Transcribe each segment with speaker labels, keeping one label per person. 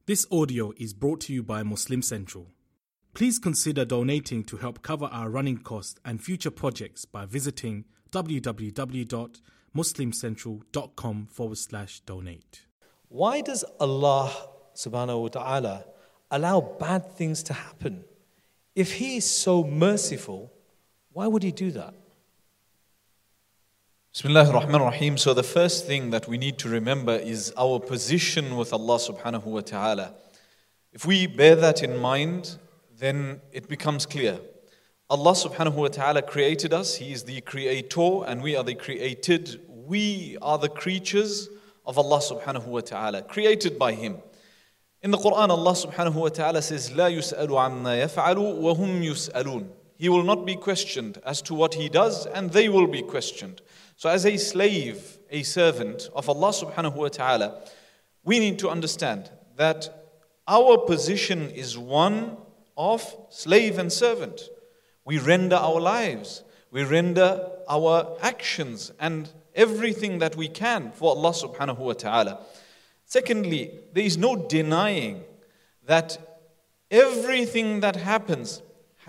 Speaker 1: This audio is brought to you by Muslim Central. Please consider donating to help cover our running costs and future projects by visiting www.muslimcentral.com/donate.
Speaker 2: Why does Allah subhanahu wa ta'ala allow bad things to happen? If He is so merciful, why would He do that?
Speaker 3: Bismillah ar-Rahman ar-Rahim. So the first thing that we need to remember is our position with Allah subhanahu wa ta'ala. If we bear that in mind, then it becomes clear. Allah subhanahu wa ta'ala created us. He is the creator and we are the created. We are the creatures of Allah subhanahu wa ta'ala, created by Him. In the Quran, Allah subhanahu wa ta'ala says, لا يسأل عما يفعل وهم يسألون. He will not be questioned as to what He does, and they will be questioned. So as a slave, a servant of Allah subhanahu wa ta'ala, we need to understand that our position is one of slave and servant. We render our lives, we render our actions and everything that we can for Allah subhanahu wa ta'ala. Secondly, there is no denying that everything that happens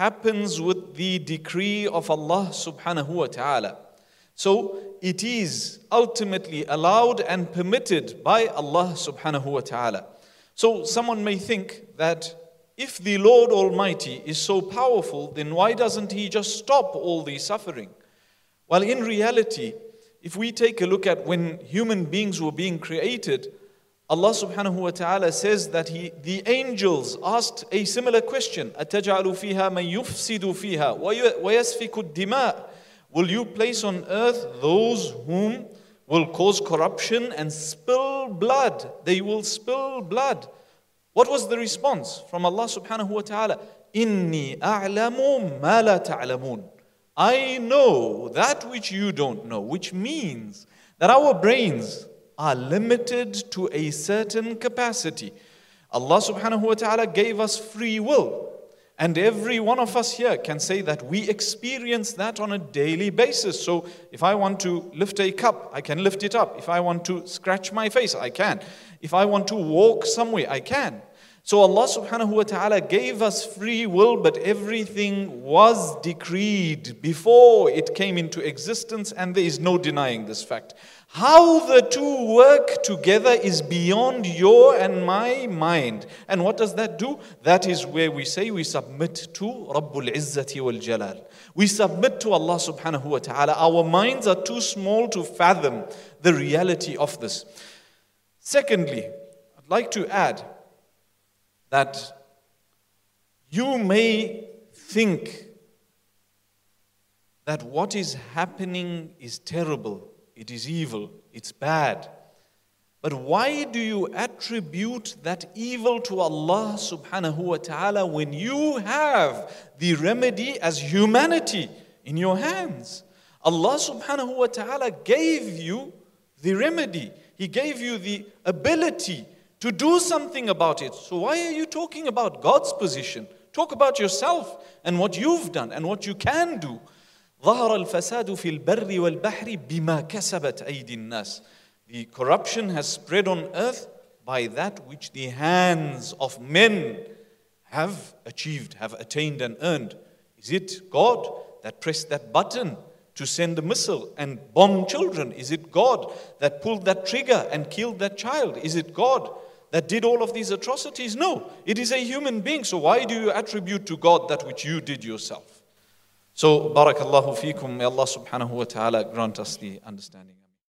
Speaker 3: with the decree of Allah subhanahu wa ta'ala. So it is ultimately allowed and permitted by Allah subhanahu wa ta'ala. So someone may think that if the Lord Almighty is so powerful, then why doesn't He just stop all the suffering? Well, in reality, if we take a look at when human beings were being created, Allah subhanahu wa ta'ala says that the angels asked a similar question. أَتَجْعَلُ فِيهَا مَنْ يُفْسِدُ فِيهَا وَيَسْفِكُ الدِّمَاءِ. Will you place on earth those whom will cause corruption and spill blood? They will spill blood. What was the response from Allah subhanahu wa ta'ala? إِنِّي أَعْلَمُ مَا لَا تَعْلَمُونَ. I know that which you don't know, which means that our brains are limited to a certain capacity. Allah subhanahu wa ta'ala gave us free will. And every one of us here can say that we experience that on a daily basis. So if I want to lift a cup, I can lift it up. If I want to scratch my face, I can. If I want to walk somewhere, I can. So Allah subhanahu wa ta'ala gave us free will, but everything was decreed before it came into existence, and there is no denying this fact. How the two work together is beyond your and my mind. And what does that do? That is where we say we submit to Rabbul Izzati wal Jalal. We submit to Allah subhanahu wa ta'ala. Our minds are too small to fathom the reality of this. Secondly, I'd like to add that you may think that what is happening is terrible, it is evil, it's bad. But why do you attribute that evil to Allah subhanahu wa ta'ala when you have the remedy as humanity in your hands? Allah subhanahu wa ta'ala gave you the remedy. He gave you the ability to do something about it. So why are you talking about God's position? Talk about yourself and what you've done and what you can do. ظهر الفساد في البر والبحر بما كسبت أيدي الناس. The corruption has spread on earth by that which the hands of men have achieved, have attained and earned. Is it God that pressed that button to send a missile and bomb children? Is it God that pulled that trigger and killed that child? Is it God that did all of these atrocities? No, it is a human being. So why do you attribute to God that which you did yourself? So, barakallahu feekum, may Allah subhanahu wa ta'ala grant us the understanding.